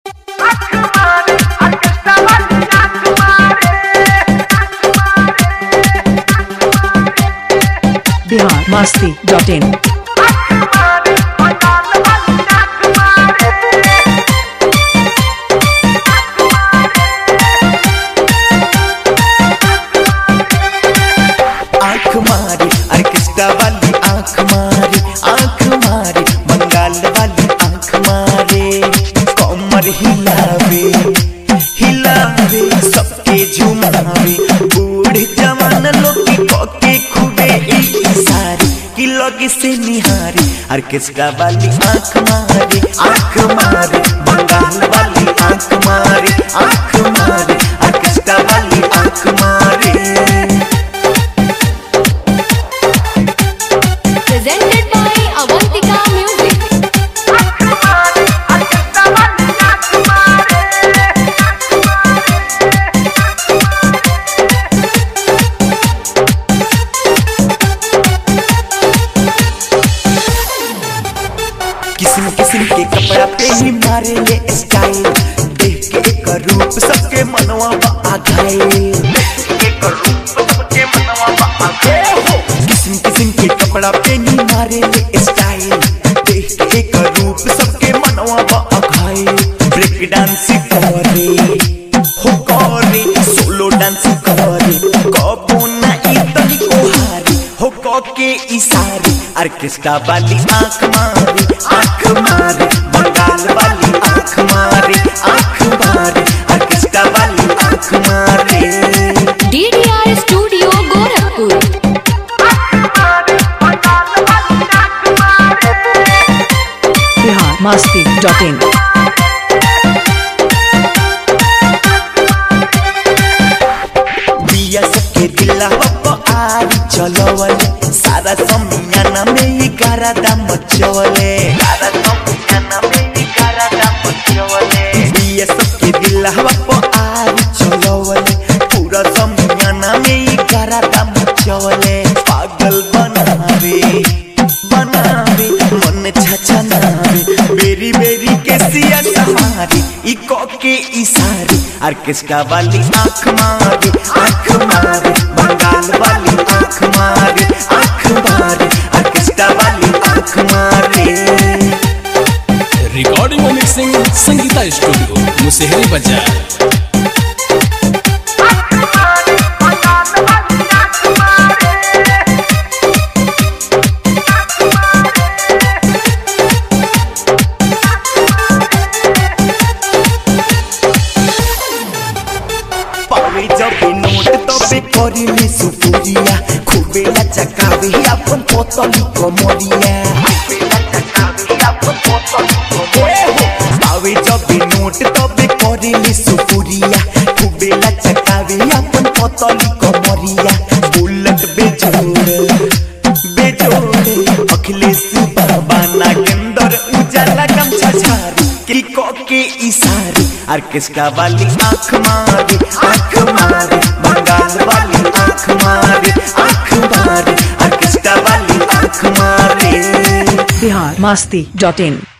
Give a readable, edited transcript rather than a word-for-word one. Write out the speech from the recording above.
biharmasti.in आँख मारी orchestra वाली आँख मारी बंगाल वाली आँख मारे कमर हिलावे सबके झुमावे बूढ़ जवान लोग के खूबे इशारे की लगे से निहारे ऑर्केस्ट्रा वाली आँख मारे बंगाल वाली आँख मारे ऑर्केस्ट्रा वाली आँख मारे। Presented by Avantika Music. किस्म के कपड़ा पे ही मारे ले स्टाइल देख के एक रूप सबके मनवा आ गए किस्म के कपड़ा पे ही मारे ले स्टाइल देख के एक रूप सबके मनवा आ गए ब्रेक डांस करे सोलो डांस करे कबो ना इतनी कोहारी हो के इशारे ऑर्केस्ट्रा वाली आँख मारे बंगाल वाली आँख मारे ऑर्केस्ट्रा वाली आँख मारे। DDR Studio Gorakhpur. biharmasti.in बिया सबके दिला आरी चलवले सारा समियाना में ही गारादा मचवले बिया सबके दिला आरी चलवले पूरा समियाना में ही गारादा मचवले पागल बनावे मन छछनावे बेरी के सिया सहारे ई के इशारे ऑर्केस्ट्रा वाली आँख मारे बंगाल वाली आँख मारे ऑर्केस्ट्रा वाली आँख मारे। रिकॉर्डिंग और मिक्सिंग संगीता स्टूडियो मुसेहरी बाजार। पावे जब नोट तबे करिले सुपुरिया खूबे लचकावे अपन पोतली कमरिया पावे जब नोट तबे करिले सुपुरिया खूबे लचकावे अपन पोतली कमरिया बुलेट बेजोड़े अखिलेश बाबा नागेंद्र उजाला गमछा झारी की के इशारे ऑर्केस्ट्रा वाली आँख मारे बंगाल वाली आँख मारे ऑर्केस्ट्रा वाली आँख मारे। biharmasti.in